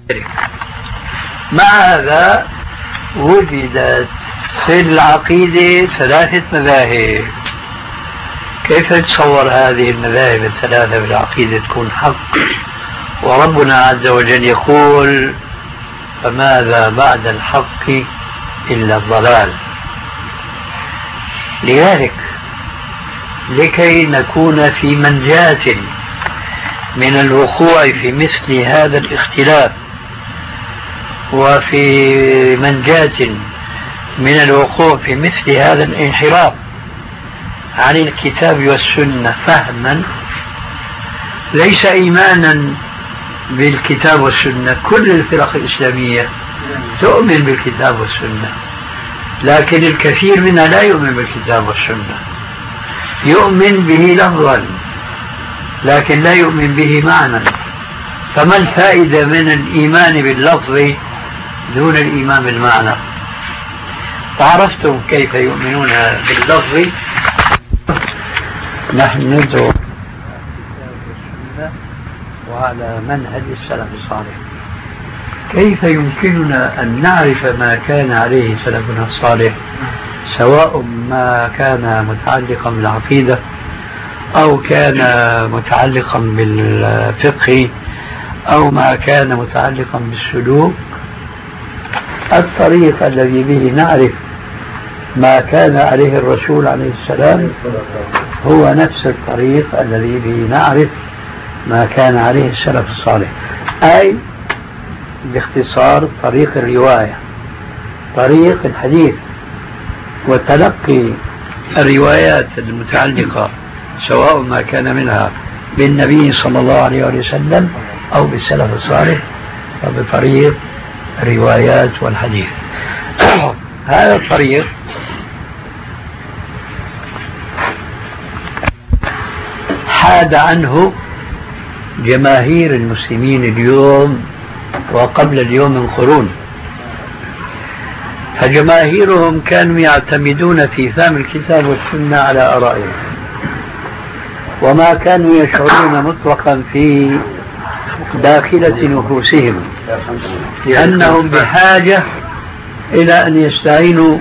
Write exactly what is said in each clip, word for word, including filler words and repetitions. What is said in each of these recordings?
مع هذا وجدت في العقيدة ثلاثة مذاهب. كيف تصور هذه المذاهب الثلاثة في العقيدة تكون حق وربنا عز وجل يقول فماذا بعد الحق إلا الضلال؟ لذلك لكي نكون في منجاة من الوقوع في مثل هذا الاختلاف وفي منجاة من الوقوع في مثل هذا الانحراف عن الكتاب والسنة فهما، ليس إيمانا بالكتاب والسنة. كل الفرق الإسلامية تؤمن بالكتاب والسنة، لكن الكثير منها لا يؤمن بالكتاب والسنة، يؤمن به لفظا لكن لا يؤمن به معنى. فما الفائدة من الإيمان باللفظ دون الإيمان بالمعنى؟ عرفتم كيف يؤمنون باللفظ؟ نحن ندعو وعلى منهج السلف الصالح. كيف يمكننا أن نعرف ما كان عليه سلفنا الصالح، سواء ما كان متعلقا بالعقيدة أو كان متعلقا بالفقه أو ما كان متعلقا بالسلوك؟ الطريق الذي به نعرف ما كان عليه الرسول عليه السلام هو نفس الطريق الذي به نعرف ما كان عليه السلف الصالح، أي باختصار طريق الرواية، طريق الحديث وتلقي الروايات المتعلقة سواء ما كان منها بالنبي صلى الله عليه وسلم أو بالسلف الصالح فبطريق الروايات والحديث. هذا الطريق حاد عنه جماهير المسلمين اليوم وقبل اليوم من قرون، فجماهيرهم كانوا يعتمدون في فهم الكتاب والسنة على آرائهم، وما كانوا يشعرون مطلقا في داخلة نفوسهم أنهم بحاجة إلى أن يستعينوا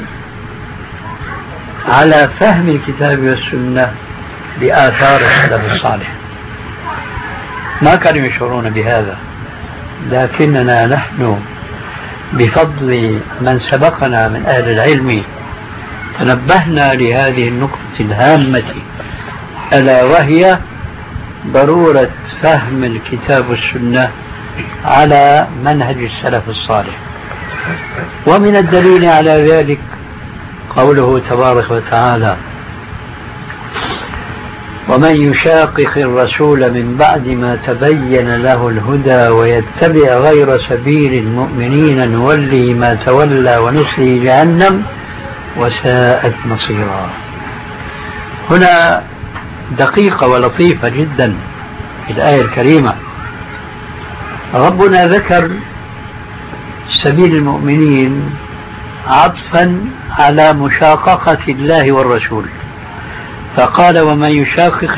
على فهم الكتاب والسنة بآثار السلف الصالح. ما كانوا يشعرون بهذا، لكننا نحن بفضل من سبقنا من أهل العلم تنبهنا لهذه النقطة الهامة، ألا وهي ضرورة فهم الكتاب والسنة على منهج السلف الصالح. ومن الدليل على ذلك قوله تبارك وتعالى ومن يشاقق الرسول من بعد ما تبين له الهدى ويتبع غير سبيل المؤمنين نوله ما تولى ونصله جهنم وساءت مصيرا. هنا دقيقة ولطيفة جدا في الآية الكريمة، ربنا ذكر سبيل المؤمنين عطفا على مشاققة الله والرسول، فقال ومن يشاقق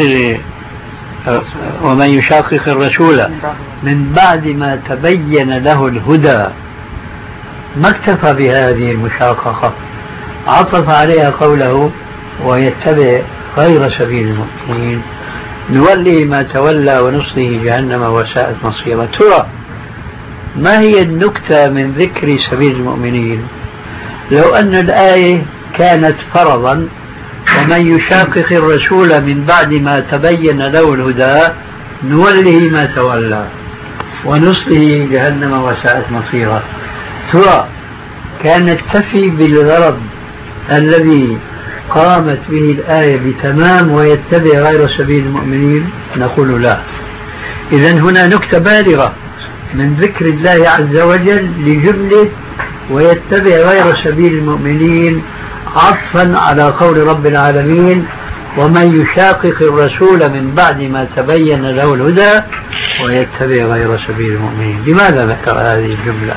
ومن يشاقق الرسول من بعد ما تبين له الهدى. ما اكتفى بهذه المشاققة، عطف عليها قوله ويتبع غير سبيل المؤمنين نولي ما تولى ونصله جهنم وساءت مصيرا. ترى ما هي النكتة من ذكر سبيل المؤمنين؟ لو أن الآية كانت فرضا ومن يشاقق الرسول من بعد ما تبين له الهدى نوله ما تولى ونصله جهنم وساءت مصيرا، ترى كان نكتفي بالغرض الذي قامت به الآية بتمام ويتبع غير سبيل المؤمنين؟ نقول لا. إذن هنا نكتة بالغة من ذكر الله عز وجل لجملة ويتبع غير سبيل المؤمنين عطفا على قول رب العالمين ومن يشاقق الرسول من بعد ما تبين له الهدى ويتبع غير سبيل المؤمنين. لماذا ذكر هذه الجملة؟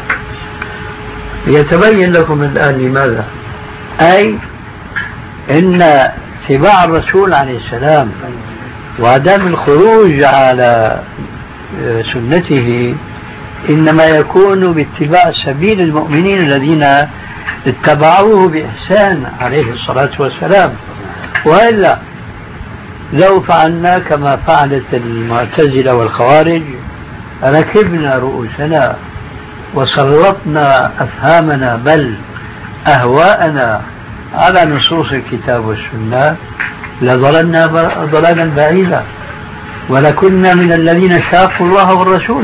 يتبين لكم الآن لماذا. أي إن اتباع الرسول عليه السلام وعدم الخروج على سنته إنما يكون باتباع سبيل المؤمنين الذين اتبعوه بإحسان عليه الصلاة والسلام. وإلا لو فعلنا كما فعلت المعتزلة والخوارج ركبنا رؤوسنا وسلطنا أفهامنا بل أهواءنا على نصوص الكتاب والسنة لضللنا ضلالا بعيدا ولكنا من الذين شاقوا الله والرسول.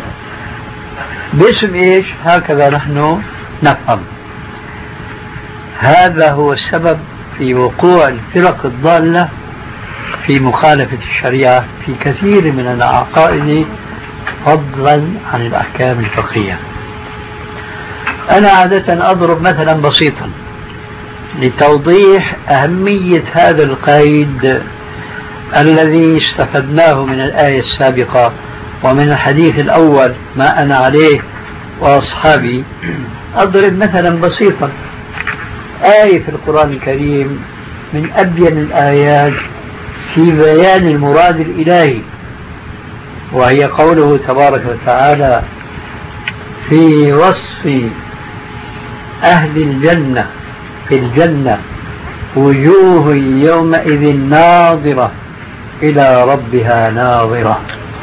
باسم إيش؟ هكذا نحن نفهم. هذا هو السبب في وقوع الفرق الضالة في مخالفة الشريعة في كثير من العقائد فضلا عن الأحكام الفقهية. أنا عادة أضرب مثلا بسيطا لتوضيح أهمية هذا القيد الذي استفدناه من الآية السابقة ومن الحديث الأول ما أنا عليه وأصحابي. أضرب مثلا بسيطا آية في القرآن الكريم من أبين الآيات في بيان المراد الإلهي، وهي قوله تبارك وتعالى في وصف أهل الجنة في الجنة وجوه يومئذ ناظرة إلى ربها ناظرة.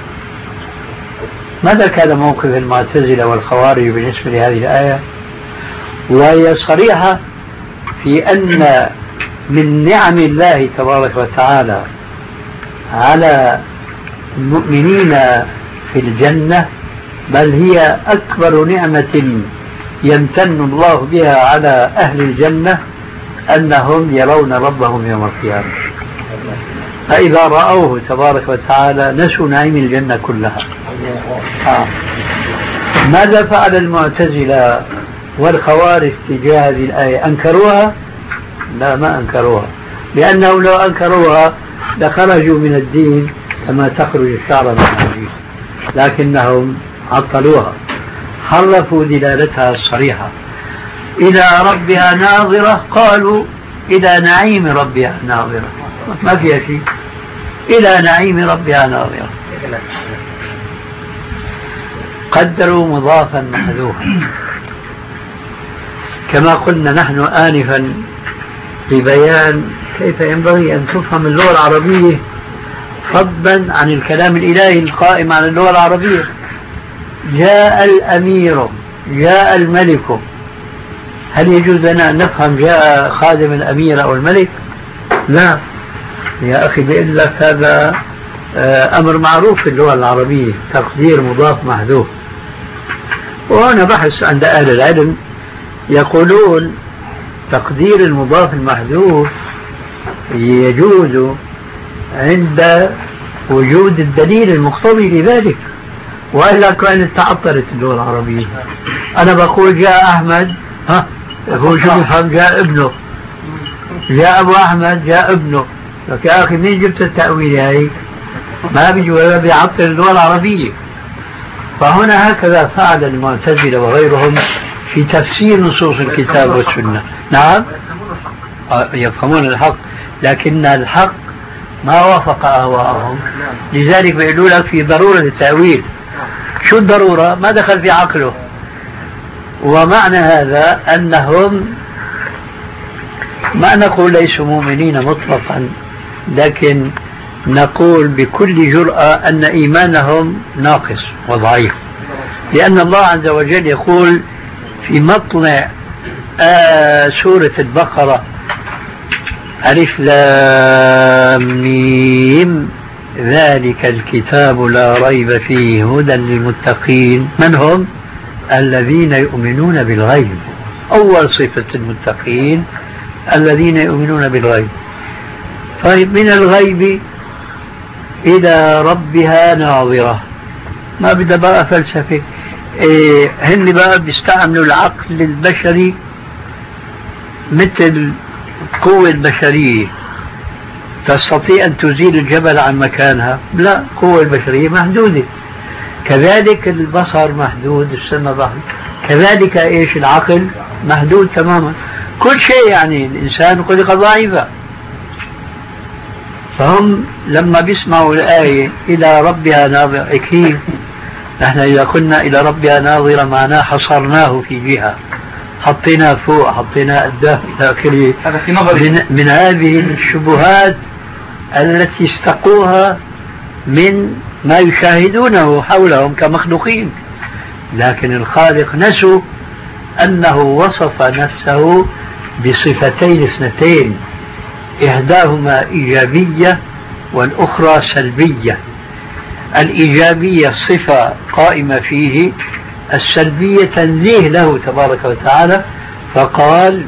ماذا كان موقف المعتزلة والخوارج بالنسبة لهذه الآية؟ وهي صريحة في أن من نعم الله تبارك وتعالى على المؤمنين في الجنة بل هي أكبر نعمة يمتن الله بها على أهل الجنة أنهم يرون ربهم يوم القيامة، فإذا رأوه تبارك وتعالى نسوا نعيم الجنة كلها. آه. ماذا فعل المعتزلة والخوارج تجاه هذه الآية؟ أنكروها؟ لا، ما أنكروها، لأنه لو أنكروها لخرجوا من الدين كما تخرج الشعر من الحديد، لكنهم عطلوها، حرفوا دلالتها الصريحة. إلى ربها ناظرة، قالوا إلى نعيم ربها ناظرة، ما فيها شيء، إلى نعيم ربها ناظرة. قدروا مضافا محذوفا كما قلنا نحن آنفا لبيان كيف ينبغي أن تفهم اللغة العربية فضلا عن الكلام الإلهي القائم على اللغة العربية. جاء الأمير، جاء الملك، هل يجوز لنا أن نفهم جاء خادم الأمير أو الملك؟ لا يا أخي، بيقول لك هذا أمر معروف في اللغة العربية، تقدير مضاف محذوف. وهنا بحث عند أهل العلم يقولون تقدير المضاف المحذوف يجوز عند وجود الدليل المقتضي لذلك، وإلا كانت تعطلت اللغة العربية. أنا بقول جاء أحمد، ها يقول شو بفهم جاء ابنه، جاء أبو أحمد جاء ابنه، لك يا أخي مين جبت التأويل هاي؟ ما بيجي ولا بيعطل اللغة العربية. فهنا هكذا فعل المعتزلة وغيرهم في تفسير نصوص الكتاب والسنة. نعم يفهمون الحق، لكن الحق ما وافق أهواءهم، لذلك بيقولوا لك في ضرورة التأويل. شو الضرورة؟ ما دخل في عقله. ومعنى هذا أنهم ما نقول ليسوا مؤمنين مطلقا، لكن نقول بكل جرأة أن إيمانهم ناقص وضعيف، لأن الله عز وجل يقول في مطلع آه سورة البقرة ألف لام ميم ذلك الكتاب لا ريب فيه هدى للمتقين. من هم؟ الذين يؤمنون بالغيب. أول صفة المتقين الذين يؤمنون بالغيب. طيب من الغيب إلى ربها ناظرة، ما بدأ بقى فلسفة. إيه هن بقى بيستعملوا العقل البشري مثل القوة البشرية، تستطيع أن تزيل الجبل عن مكانها؟ لا، القوة البشرية محدودة. كذلك البصر محدود، السمع محدود، كذلك إيش العقل محدود تماما. كل شيء يعني الإنسان خلق ضعيفا. فهم لما بيسمعوا الآية إلى ربها ناظرة، كيف نحن إذا كنا إلى ربها ناظرة معناه حصرناه في جهة، حطينا فوق، حطينا قدام إلى آخره. هذا في نظري من, من هذه الشبهات التي استقوها من ما يشاهدونه حولهم كمخلوقين. لكن الخالق نسوا أنه وصف نفسه بصفتين اثنتين، إحداهما إيجابية والأخرى سلبية. الإيجابية صفة قائمة فيه، السلبية تنزيه له تبارك وتعالى، فقال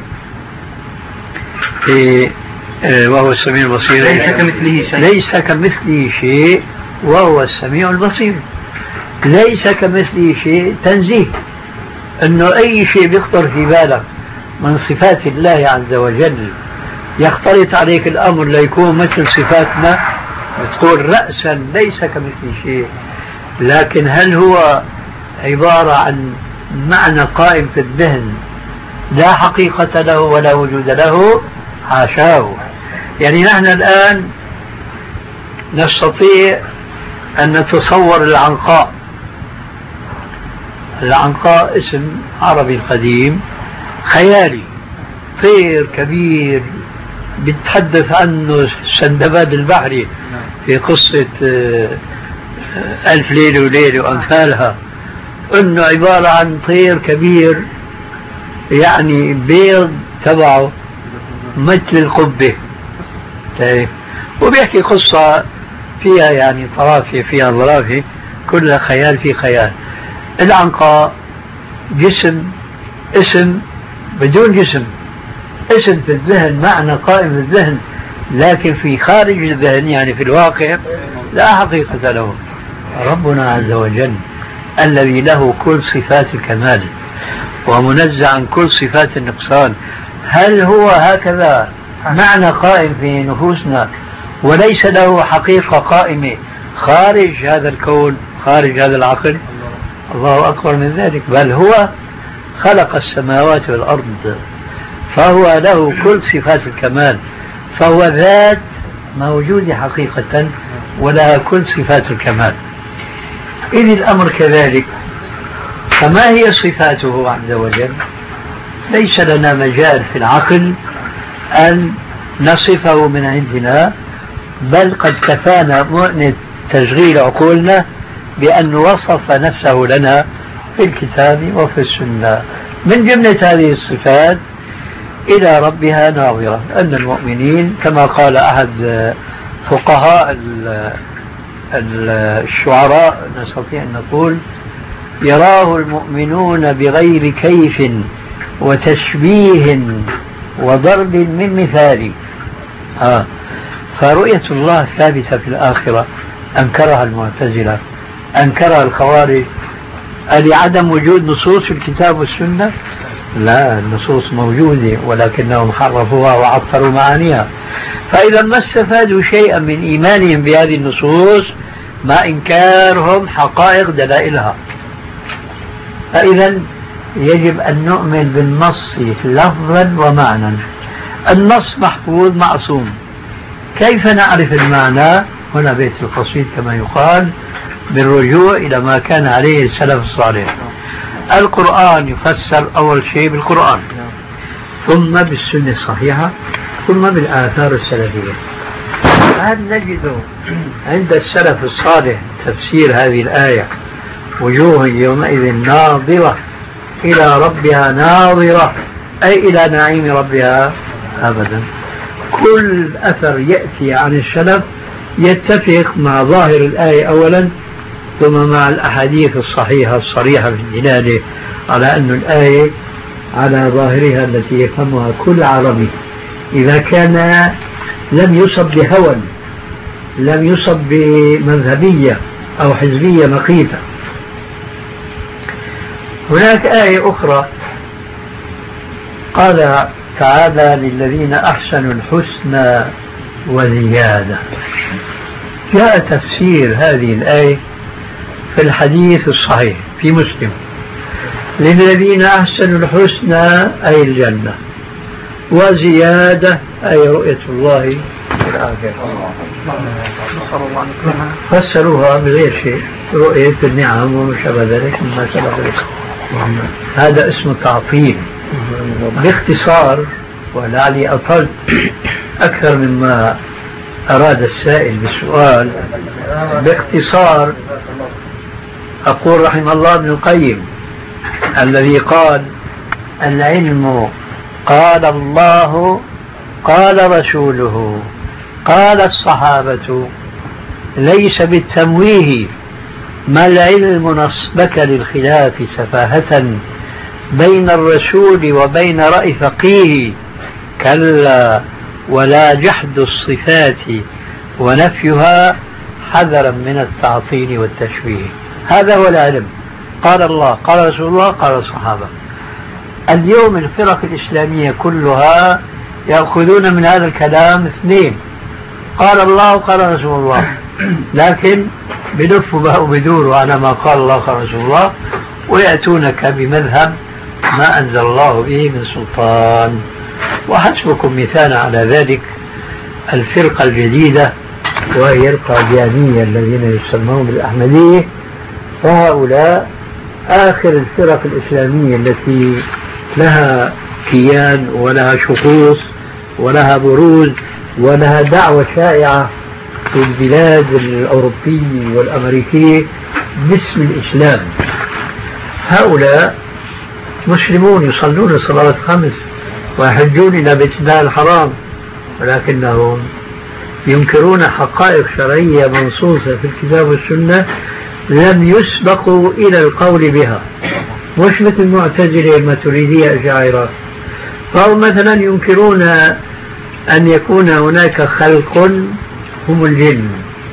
إيه وهو السميع البصير ليس كمثله شيء ليس كمثله شيء وهو السميع البصير. ليس كمثله شيء تنزيه، انه اي شيء بيخطر في بالك من صفات الله عز وجل يختلط عليك الامر ليكون مثل صفاتنا، بتقول رأسا ليس كمثله شيء. لكن هل هو عبارة عن معنى قائم في الذهن لا حقيقة له ولا وجود له؟ حاشاه. يعني نحن الآن نستطيع أن نتصور العنقاء. العنقاء اسم عربي قديم خيالي، طير كبير بيتحدث عنه سندباد البحري في قصة ألف ليلة وليلة وأمثالها، أنه عبارة عن طير كبير يعني بيض تبعه مثل القبة، وبيحكي قصة فيها يعني طرافة فيها ظرافة، كلها خيال في خيال. العنقاء جسم، اسم بدون جسم، اسم في الذهن، معنى قائم في الذهن، لكن في خارج الذهن يعني في الواقع لا حقيقة له. ربنا عز وجل الذي له كل صفات الكمال ومنزع عن كل صفات النقصان، هل هو هكذا معنى قائم في نفوسنا وليس له حقيقة قائمة خارج هذا الكون، خارج هذا العقل؟ الله أكبر من ذلك، بل هو خلق السماوات والأرض، فهو له كل صفات الكمال، فهو ذات موجود حقيقة ولها كل صفات الكمال. إذ الأمر كذلك، فما هي صفاته عز وجل؟ ليس لنا مجال في العقل أن نصفه من عندنا، بل قد كفانا مؤنة تشغيل عقولنا بأن وصف نفسه لنا في الكتاب وفي السنة. من جملة هذه الصفات إلى ربها ناظرة، أن المؤمنين كما قال أحد فقهاء الشعراء نستطيع أن نقول: يراه المؤمنون بغير كيف وتشبيه وضرب من مثال. آه. فرؤية الله ثابتة في الآخرة أنكرها المعتزلة، أنكرها الخوارج. لعدم وجود نصوص في الكتاب والسنة؟ لا، النصوص موجودة ولكنهم حرفوها وعطروا معانيها. فإذا ما استفادوا شيئا من إيمانهم بهذه النصوص ما إنكارهم حقائق دلائلها. فإذا يجب أن نؤمن بالنص لفظا ومعنى. النص محفوظ معصوم، كيف نعرف المعنى؟ هنا بيت القصيد كما يقال، بالرجوع إلى ما كان عليه السلف الصالح. القرآن يفسر أول شيء بالقرآن، ثم بالسنة الصحيحة، ثم بالآثار السلفية. هل نجد عند السلف الصالح تفسير هذه الآية: وجوه يومئذ ناظرة إلى ربها ناظرة، أي إلى نعيم ربها؟ أبدا. كل أثر يأتي عن السلف يتفق مع ظاهر الآية أولا، ثم مع الأحاديث الصحيحة الصريحة في الدلالة على أن الآية على ظاهرها التي يفهمها كل عربي، إذا كان لم يصب بهوى، لم يصب بمذهبية أو حزبية مقيتة. هناك آية أخرى قال تعالى: للذين أحسنوا الحسنى وزيادة. جاء تفسير هذه الآية في الحديث الصحيح في مسلم: للذين أحسنوا الحسنى أي الجنة، وزيادة أي رؤية الله في الآخرة. فسروها بغير شيء، رؤية النعم وما شابه ذلك مما سبق ذلك. هذا اسمه تعطيل. باختصار، ولعلي أطلت أكثر مما أراد السائل بالسؤال، باختصار أقول رحمه الله ابن القيم الذي قال: العلم قال الله قال رسوله قال الصحابة، ليس بالتمويه، ما العلم نصبك للخلاف سفاهة بين الرسول وبين رأي فقيه، كلا ولا جحد الصفات ونفيها حذرا من التعطيل والتشبيه. هذا هو العلم. قال الله قال رسول الله قال الصحابة. اليوم الفرق الإسلامية كلها يأخذون من هذا الكلام اثنين: قال الله قال رسول الله، لكن بدفوا بقى وبدوروا على ما قال الله قال رسول الله، ويأتونك بمذهب ما أنزل الله به من سلطان. وحسبكم مثال على ذلك الفرقة الجديدة، وهي القاديانية الذين يسمون بالأحمدية. فهؤلاء آخر الفرق الإسلامية التي لها كيان ولها شخوص ولها بروز ولها دعوة شائعة في البلاد الأوروبية والأمريكية باسم الإسلام. هؤلاء مسلمون يصلون الصلاة الخمس ويحجون إلى بيت الله الحرام، ولكنهم ينكرون حقائق شرعية منصوصة في الكتاب والسنة لم يسبقوا إلى القول بها، مش مثل المعتزلة الماتريدية الأشاعرة. فهم مثلا ينكرون أن يكون هناك خلق هم الجن،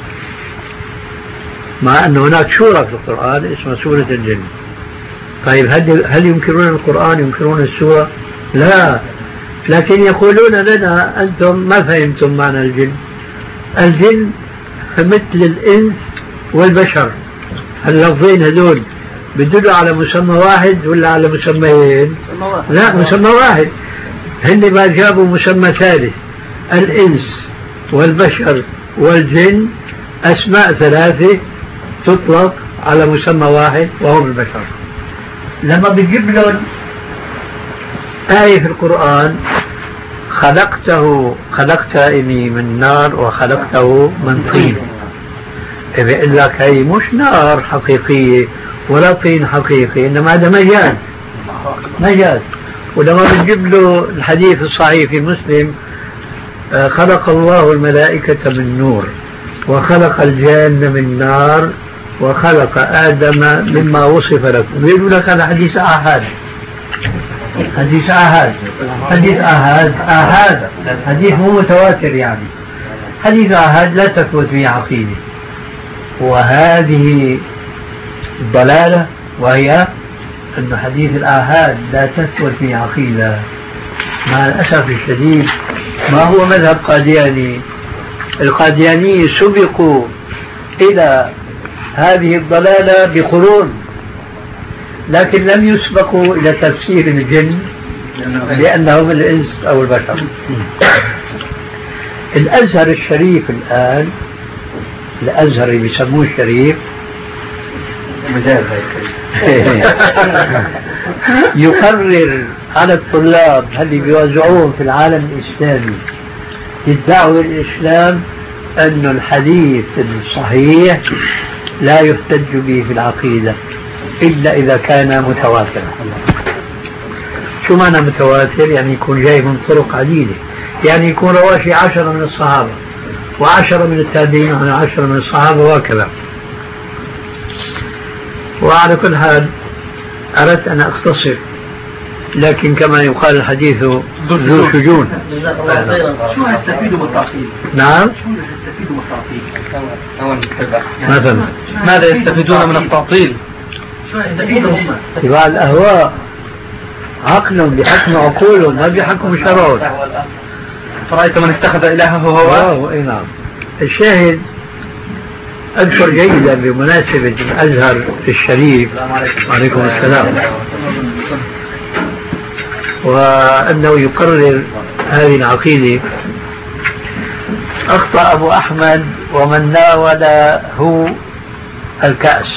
مع أن هناك سورة في القرآن اسمها سورة الجن. طيب هل, هل ينكرون القرآن ينكرون السورة؟ لا، لكن يقولون لنا أنتم ما فهمتم معنى الجن. الجن مثل الإنس والبشر. اللفظين هذول بيدلوا على مسمى واحد ولا على مسميين؟ لا، مسمى واحد. هن ما جابوا مسمى ثالث. الإنس والبشر والجن أسماء ثلاثة تطلق على مسمى واحد وهو البشر. لما بيجيب لهم آية في القرآن: خلقته خلقتني من نار وخلقته من طين، بيقول لك هي مش نار حقيقية ولا طين حقيقي، إنما هذا مجاز مجاز. ولما بنجيب له الحديث الصحيح في مسلم: خلق الله الملائكة من نور وخلق الجان من نار وخلق آدم مما وصف لكم، بيقول لك هذا حديث آحاد. حديث آحاد حديث آحاد آحاد حديث مو متواتر، يعني حديث آحاد لا تثبت به عقيدة. وهذه الضلالة، وهي أن حديث الآحاد لا تثبت به عقيدة. مع الأسف الشديد ما هو مذهب قادياني. القادياني سبقوا إلى هذه الضلالة بقرون، لكن لم يسبقوا إلى تفسير الجن لأنهم الإنس أو البشر. الأزهر الشريف الآن، الأزهر اللي بيسموه الشريف يقرر على الطلاب اللي بيوزعوهم في العالم الإسلامي يدعوا الإسلام أن الحديث الصحيح لا يحتج به في العقيدة إلا إذا كان متواترا. شو معنى متواتر؟ يعني يكون جاي من طرق عديدة، يعني يكون رواشي عشرة من الصحابة وعشرة من التابعين وعشرة من الصحابة وهكذا. وعلى كل حال أردت أن أختصر، لكن كما يقال الحديث ذو شجون. شو يستفيدوا من التعطيل؟ نعم، شو يستفيدوا من التعطيل؟ مثلا ماذا يستفيدون من التعطيل؟ شو يستفيدوا هم؟ اتباع الأهواء، عقل بحكم عقول ما بحكم شرور. فرأيت من اتخذ إلهه هو؟ اي نعم. الشاهد أذكر جيدا بمناسبة الأزهر الشريف عليكم السلام، وأنه يقرر هذه العقيدة. أخطأ أبو أحمد ومن ناوله الكأس.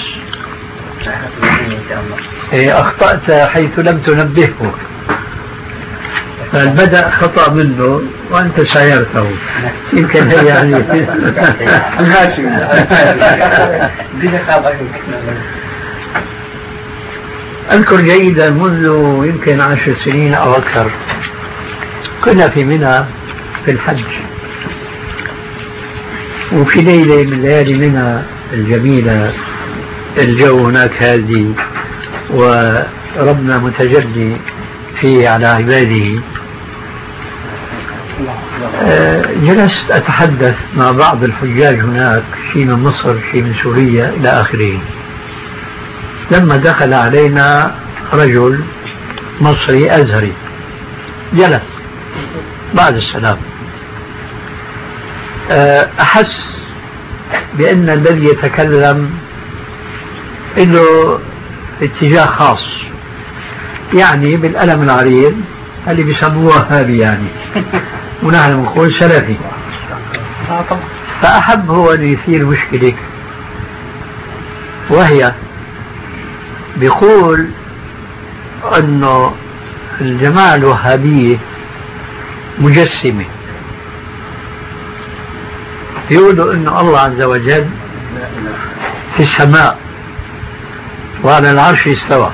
إيه أخطأت حيث لم تنبهه، فالبدأ خطأ منه وأنت سايرته، يمكن هي يعني أذكر جيدا منذ يمكن عشر سنين أو أكثر كنا في منى في الحج، وفي ليلة من ليالي منى الجميلة الجو هناك هادي وربنا متجلي فيه على عباده. جلست أتحدث مع بعض الحجاج هناك، شيء من مصر شيء من سوريا إلى آخره، لما دخل علينا رجل مصري أزهري جلس بعد السلام. أحس بأن الذي يتكلم له اتجاه خاص، يعني بالقلم العريض اللي بيسموه وهابي يعني، ونحن نقول سلفي. فأحب هو أن يثير مشكلة، وهي بيقول أنه الجماعة الوهابية مجسمة، يقولوا أن الله عز وجل في السماء وعلى العرش استوى.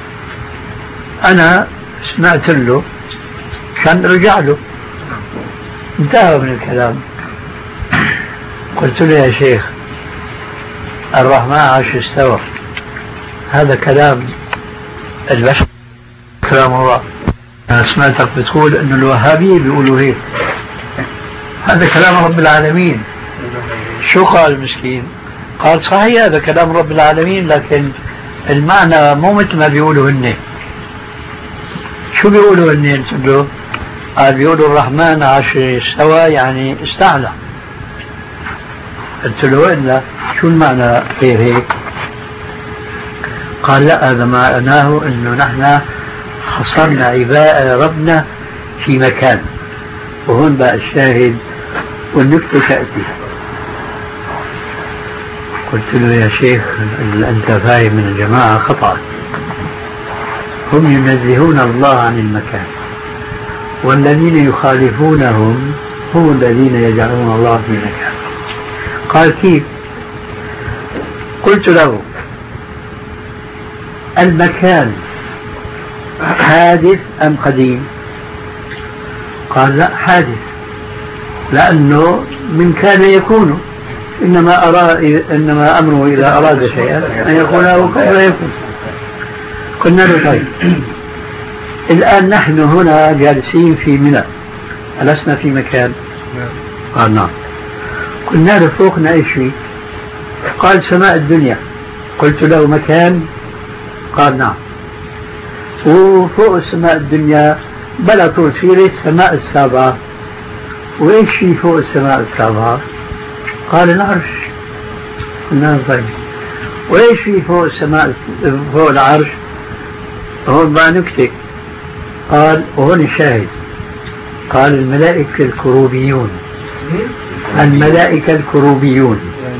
أنا سمعت له كان رجع له، انتهى من الكلام. قلت له يا شيخ الرحمن عرش استوى، هذا كلام البشر كلام الله. أنا سمعتك بتقول أن الوهابية بيقولوا هيك، هذا كلام رب العالمين. شو قال المسكين؟ قال صحيح هذا كلام رب العالمين، لكن المعنى مو مثل ما بيقولوا هن. شو بيقولوا هن؟ قلت له قال بيقولوا الرحمن عرش استوى يعني استعلى. قلت له إلا شو المعنى غير هيك؟ قال لا، هذا معناه انه نحن حصرنا عباء ربنا في مكان، وهون بقى الشاهد والنكتة تأتي. قلت له يا شيخ أنت فاهم من الجماعة خطأ، هم ينزهون الله عن المكان، والذين يخالفونهم هم الذين يجعلون الله في مكان. قال كيف؟ قلت له المكان حادث أم قديم؟ قال لا حادث، لأنه من كان يكون، إنما, أرى إنما أمره إذا أراد شيئا أن يقول له كن فيكون. قلنا له طيب الآن نحن هنا جالسين في منى، ألسنا في مكان؟ قال نعم. قلنا له فوقنا إيش في؟ قال سماء الدنيا. قلت له مكان؟ قال نعم. وفوق السماء الدنيا بلا طول سيرة السماء السابعة. وإيش في فوق السماء السابعة؟ قال العرش. قلنا طيب وإيش في فوق السماء فوق العرش؟ هون بقى نكتة. قال وهون الشاهد، قال الملائكة الكروبيون. الملائكة الكروبيون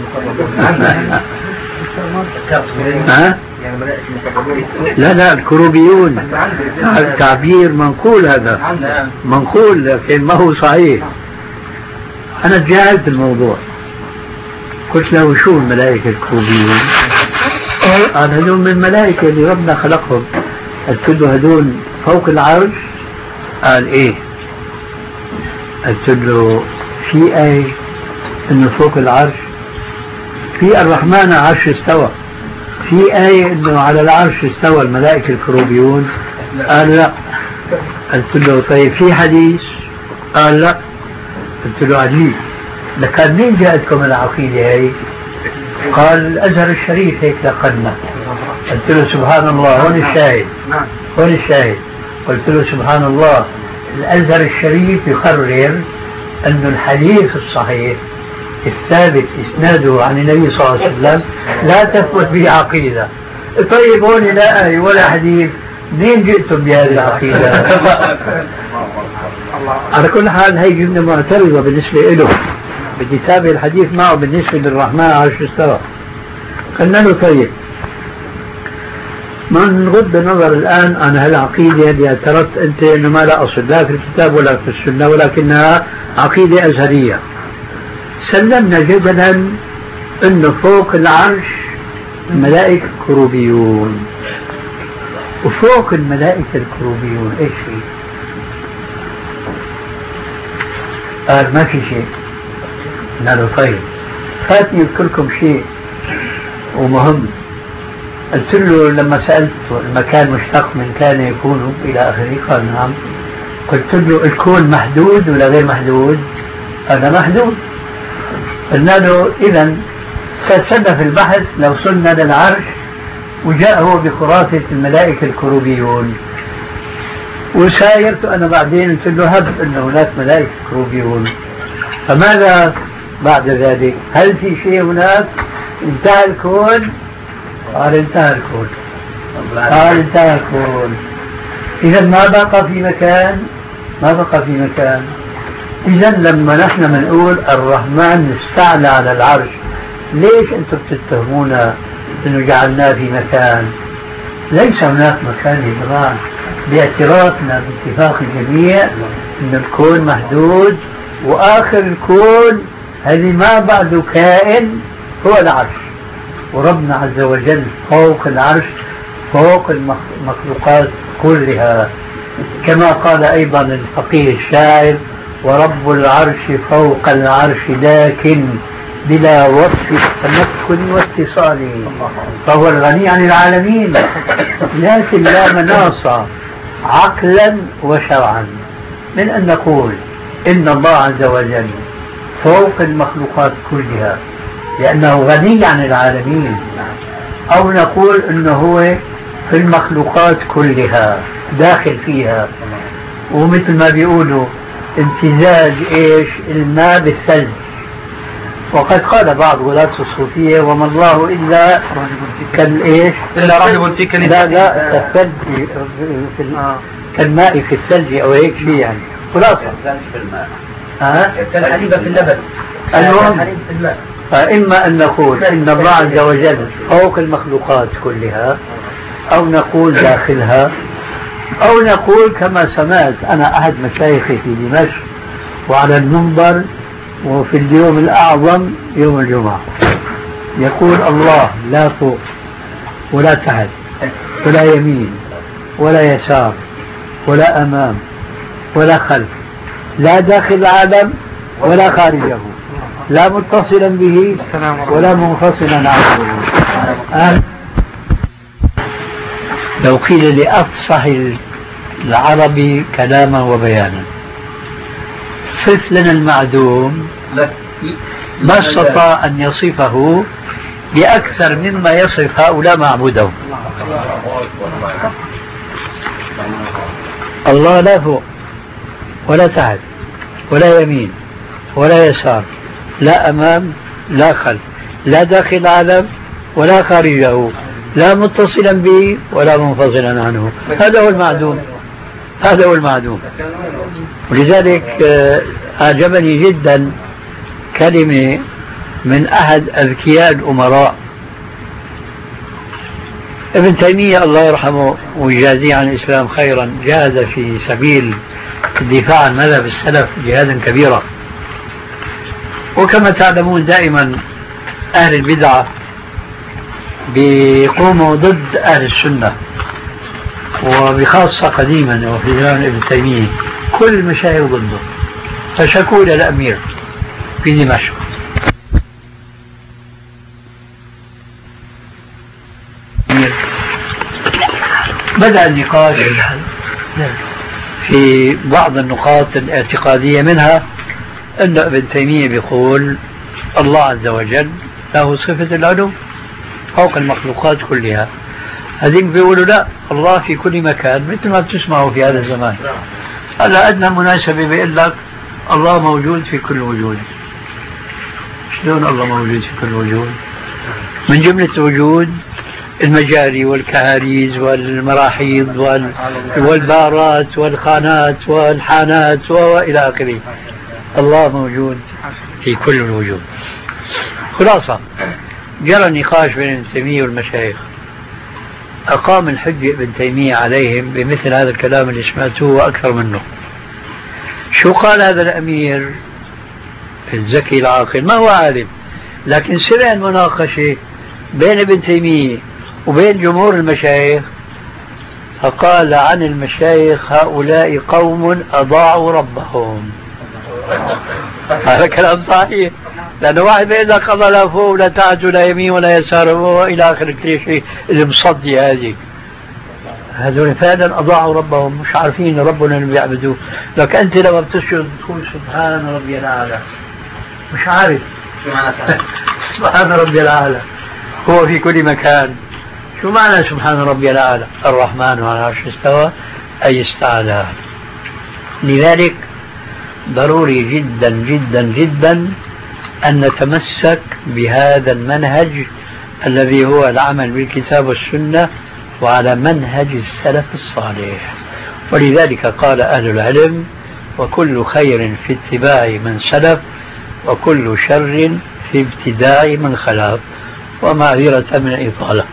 ها؟ لا لا الكروبيون التعبير منقول، هذا منقول لكن ما هو صحيح. أنا تجاهلت الموضوع، قلت له شو الملائكة الكروبيون؟ قال هذول من الملائكة اللي ربنا خلقهم. قلت له هذول فوق العرش؟ قال ايه. قلت له في آية انه فوق العرش؟ في الرحمن عرش استوى. في آية انه على العرش استوى الملائكة الكروبيون؟ قال لا. قلت له طيب في حديث؟ قال لا. قلت له عجيب، لكان مين جاءتكم العقيدة هاي؟ قال الأزهر الشريف هيك لقنا. قلت له سبحان الله، هون الشاهد هون الشاهد. قلت له سبحان الله، الأزهر الشريف يقرر أن الحديث الصحيح الثابت إسناده عن النبي صلى الله عليه وسلم لا تثبت به عقيدة. طيب هون لا آية ولا حديث، منين جئتم بهذه العقيدة؟ على كل حال هي جملة معترضة بالنسبة له، بدي تابع الحديث معه بالنسبة للرحمن عرش استوى. قلنا له طيب ما نغض النظر الآن عن هالعقيدة اللي اعترفت أنت أنه ما لا أصل لا في الكتاب ولا في السنة ولكنها عقيدة أزهرية. سلمنا جدلا أنه فوق العرش الملائكة الكروبيون، وفوق الملائكة الكروبيون إيش في؟ قال ما في شيء. قلنا له طيب فاتني أذكر لكم شيء ومهم. قلت له لما سألته المكان مشتق من كان يكون إلى آخره قال نعم. قلت له الكون محدود ولا غير محدود؟ هذا محدود. قلنا له إذا ستسنى في البحث لو صلنا للعرش وجاء هو بخرافة الملائكة الكروبيون، وسايرت أنا بعدين قلت له هب أن هناك ملائكة كروبيون، فماذا بعد ذلك؟ هل في شيء هناك؟ انتهى الكون؟ قال انتهى الكون. قال انتهى الكون. إذا ما بقى في مكان، ما بقى في مكان. إذا لما نحن بنقول الرحمن استعلى على العرش، ليش أنتم بتتهمونا أنه جعلناه في مكان؟ ليس هناك مكان يا جماعة، باعترافنا باتفاق الجميع أن الكون محدود، وآخر الكون الذي ما بعده كائن هو العرش، وربنا عز وجل فوق العرش فوق المخلوقات كلها، كما قال أيضا الفقيه الشاعر ورب العرش فوق العرش لكن بلا وصف تمكن واتصال، فهو الغني عن العالمين لكن لا مناص عقلا وشرعا من أن نقول إن الله عز وجل فوق المخلوقات كلها لأنه غني عن العالمين، أو نقول إنه هو في المخلوقات كلها داخل فيها. ومثل ما بيقولوا امتزاج إيش الماء بالثلج، وقد قال بعض غلاة الصوفية وما الله إلا كالإيش إلا راهب في كلمة لا لا الثلج كالماء في الثلج أو هيك شيء يعني خلاصة في الماء كالحليب في اللبن المهم. فإما أن نقول إن الله عز وجل فوق المخلوقات كلها، أو نقول داخلها، أو نقول كما سمعت أنا أحد مشايخي في دمشق وعلى المنبر وفي اليوم الأعظم يوم الجمعة يقول الله لا فوق ولا تحت ولا يمين ولا يسار ولا أمام ولا خلف، لا داخل العالم ولا خارجه، لا متصلا به ولا منفصلا عنه. آه. لو قيل لأفصح العربي كلاما وبيانا صف لنا المعدوم ما استطاع أن يصفه بأكثر مما يصف هؤلاء معبودهم. الله لا فوق ولا تحت ولا يمين ولا يسار، لا أمام لا خلف، لا داخل العالم ولا خارجه، لا متصلا به ولا منفصلا عنه. هذا هو المعدوم، هذا هو المعدوم. ولذلك أعجبني جدا كلمة من أحد أذكياء الأمراء ابن تيمية الله يرحمه ويجازيه عن الإسلام خيرا، جاهد في سبيل الدفاع عن مذهب السلف جهادا كبيرا. وكما تعلمون دائما أهل البدعة بيقوموا ضد أهل السنة، وبخاصة قديما وفي زمان ابن تيمية كل المشايخ ضده، فشكوا إلى الأمير في دمشق. بدأ النقاش في بعض النقاط الاعتقادية، منها أن ابن تيمية بيقول الله عز وجل له صفة العلو فوق المخلوقات كلها. هذين بيقولوا لا، الله في كل مكان مثل ما بتسمعوا في هذا الزمان. هلا أدنى مناسبة بيقول لك الله موجود في كل وجود. شلون الله موجود في كل وجود؟ من جملة وجود المجاري والكهاريز والمراحيض والبارات والخانات والحانات وإلى آخره. الله موجود في كل الوجود. خلاصة جرى نقاش بين ابن تيمية والمشايخ، أقام الحجة ابن تيمية عليهم بمثل هذا الكلام اللي سمعتوه وأكثر منه. شو قال هذا الأمير الذكي العاقل؟ ما هو عالم، لكن سمع المناقشة بين ابن تيمية وبين جمهور المشايخ، فقال عن المشايخ هؤلاء قوم أضاعوا ربهم. هذا كلام صحيح، لأنه واحد بيقول لك الله لا فوق ولا تحت ولا يمين ولا يسار وإلى آخر كل شيء المصدي هذه، هذول فعلا أضاعوا ربهم، مش عارفين ربنا اللي بيعبدوه. لك أنت لما بتسجد تقول سبحان ربي الأعلى، مش عارف سبحان ربي الأعلى هو في كل مكان. شو معنى سبحان ربي الأعلى؟ الرحمن على العرش استوى أي استعلى. لذلك ضروري جدا جدا جدا أن نتمسك بهذا المنهج الذي هو العمل بالكتاب والسنة وعلى منهج السلف الصالح. ولذلك قال أهل العلم: وكل خير في اتباع من سلف وكل شر في ابتداع من خلف. ومعذرة من الإطالة.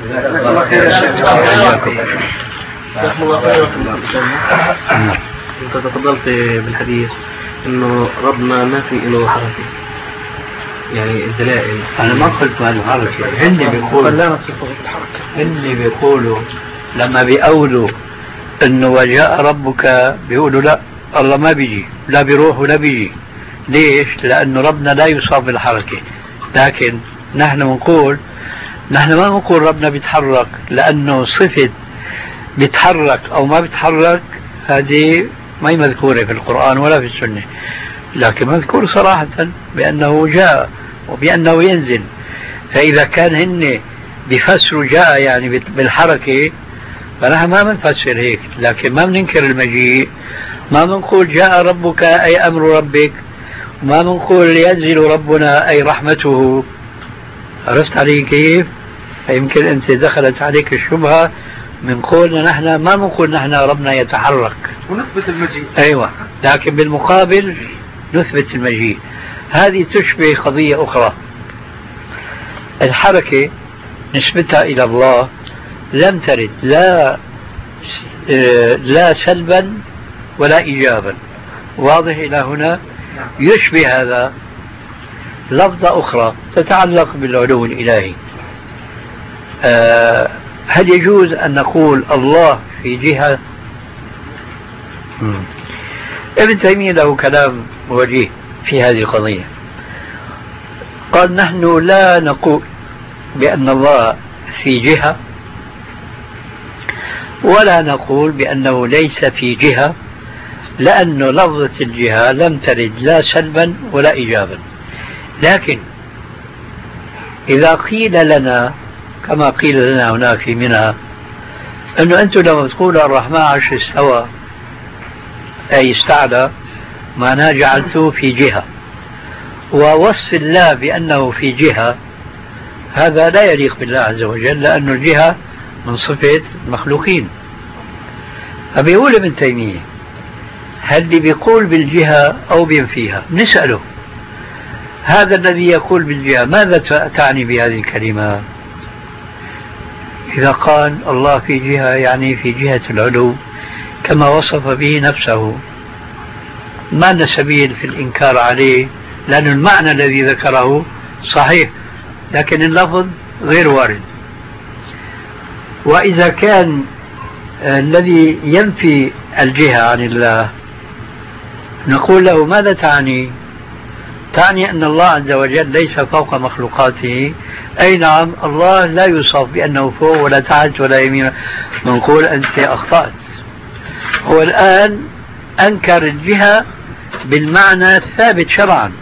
أنت تفضلت بالحديث إنه ربنا ما في إله حركة، يعني الدلائل. أنا ما قلت هذا الحركة، هن بيقولوا هن بيقولوا لما بيقولوا إنه وجاء ربك بيقولوا لا، الله ما بيجي، لا بيروح ولا بيجي. ليش؟ لأنه ربنا لا يصاب بالحركة. لكن نحن نقول نحن ما نقول ربنا بيتحرك، لأنه صفة بيتحرك أو ما بيتحرك هذه ما هي مذكورة في القرآن ولا في السنة، لكن مذكور صراحة بأنه جاء وبأنه ينزل. فإذا كان هن بيفسروا جاء يعني بالحركة، فنحن ما بنفسر هيك، لكن ما بننكر المجيء. ما بنقول جاء ربك أي أمر ربك، وما بنقول ينزل ربنا أي رحمته. عرفت علي كيف؟ فيمكن أنت دخلت عليك الشبهة من قولنا نحن ما بنقول نحن ربنا يتحرك ونثبت المجيء. أيوة، لكن بالمقابل نثبت المجيء. هذه تشبه قضية أخرى. الحركة نسبتها إلى الله لم ترد لا لا سلبا ولا إيجابا. واضح إلى هنا؟ يشبه هذا لفظة أخرى تتعلق بالعلو الإلهي. أه هل يجوز أن نقول الله في جهة؟ مم. ابن تيمية له كلام وجيه في هذه القضية. قال: نحن لا نقول بأن الله في جهة، ولا نقول بأنه ليس في جهة، لأن لفظة الجهة لم ترد لا سلبا ولا إيجابا. لكن إذا قيل لنا كما قيل لنا هناك في منى أنه أنتم لما تقولوا الرحمن عرش استوى أي استعلى، معناه جعلته في جهة، ووصف الله بأنه في جهة هذا لا يليق بالله عز وجل، لأن الجهة من صفة المخلوقين. فبيقول ابن تيمية: هل اللي بيقول بالجهة أو بينفيها؟ نسأله: هذا الذي يقول بالجهة ماذا تعني بهذه الكلمة؟ إذا قال الله في جهة يعني في جهة العلو كما وصف به نفسه، ما لنا سبيل في الإنكار عليه، لأن المعنى الذي ذكره صحيح، لكن اللفظ غير وارد. وإذا كان الذي ينفي الجهة عن الله نقول له: ماذا تعني؟ تعني أن الله عز وجل ليس فوق مخلوقاته. أي نعم، الله لا يوصف بأنه فوق ولا تحت ولا يمين. نقول: أنت أخطأت. هو الآن أنكر الجهة بالمعنى الثابت شرعا،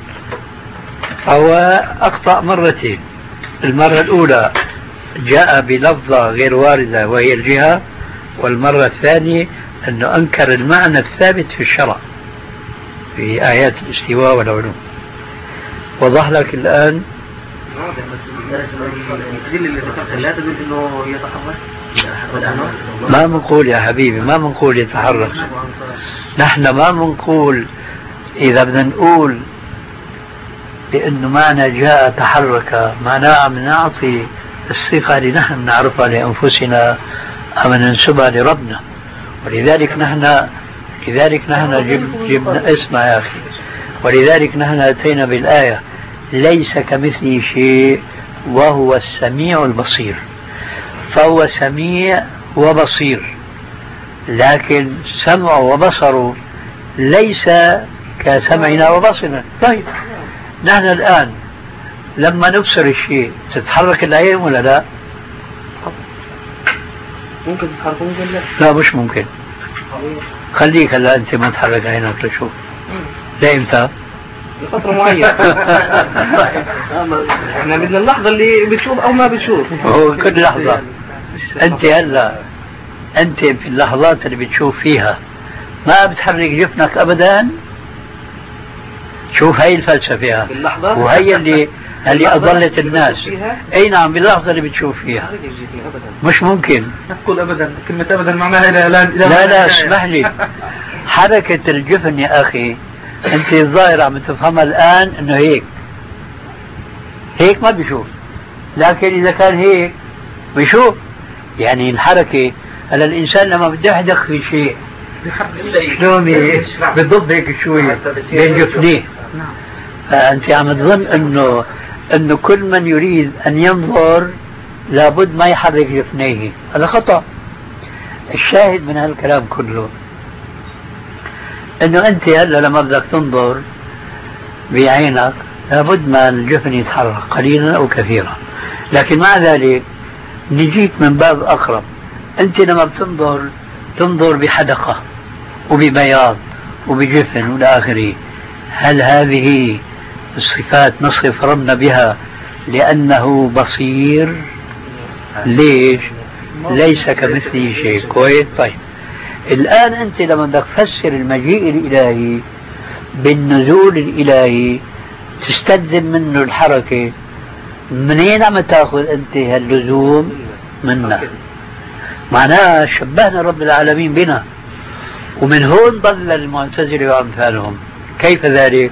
هو أخطأ مرتين. المرة الأولى جاء بلفظة غير واردة وهي الجهة، والمرة الثانية أنه أنكر المعنى الثابت في الشرع في آيات الاستواء والعلو. وضح لك الآن؟ ما منقول يا حبيبي، ما منقول يتحرك. نحن ما منقول. إذا بدنا نقول بأنه معنى جاء تحرك معناه عم نعطي الصفة اللي نحن نعرفها لأنفسنا أم ننسبها لربنا. ولذلك نحن لذلك نحن جب جبنا اسمع يا أخي، ولذلك نحن أتينا بالآية ليس كمثله شيء وهو السميع البصير. فهو سميع وبصير، لكن سمعه وبصره ليس كسمعنا وبصرنا. طيب نحن الآن لما نبصر الشيء تتحرك العين ولا لا؟ ممكن تتحرك ممكن لا. لا مش ممكن. خليك هلا أنت ما تحرك عينك تشوف. لإمتى؟ لفترة معينة. احنا بدنا اللحظة اللي بتشوف أو ما بتشوف. هو كل لحظة. أنت هلا أنت في اللحظات اللي بتشوف فيها ما بتحرك جفنك أبدا. شوف هاي الفلسفة وهي اللي اللي أضلت الناس. أي نعم باللحظة اللي بتشوف فيها مش ممكن تقول أبدا. كلمة أبدا معناها لا لا لا, لا اسمح لي. حركة الجفن يا أخي أنت الظاهر عم تفهمها الآن إنه هيك هيك ما بيشوف، لكن إذا كان هيك بيشوف. يعني الحركة هلا الإنسان لما بده يحدق في شيء شلون بالضبط هيك شوي بين جفنيه. فأنت عم تظن إنه إنه كل من يريد أن ينظر لابد ما يحرك جفنيه. هذا خطأ. الشاهد من هالكلام كله إنه أنت هلا لما بدك تنظر بعينك لابد ما الجفن يتحرك قليلا أو كثيرا، لكن مع ذلك نجيك من باب أقرب. أنت لما بتنظر تنظر بحدقة وببياض وبجفن والى اخره. هل هذه الصفات نصف ربنا بها لأنه بصير؟ ليش؟ ليس كمثله شيء. كويس. طيب الآن أنت لما بدك تفسر المجيء الإلهي بالنزول الإلهي تستدل منه الحركة، منين عم تاخذ أنت هاللزوم منا؟ معناها شبهنا رب العالمين بنا، ومن هون ضل المعتزلة وأمثالهم. كيف ذلك؟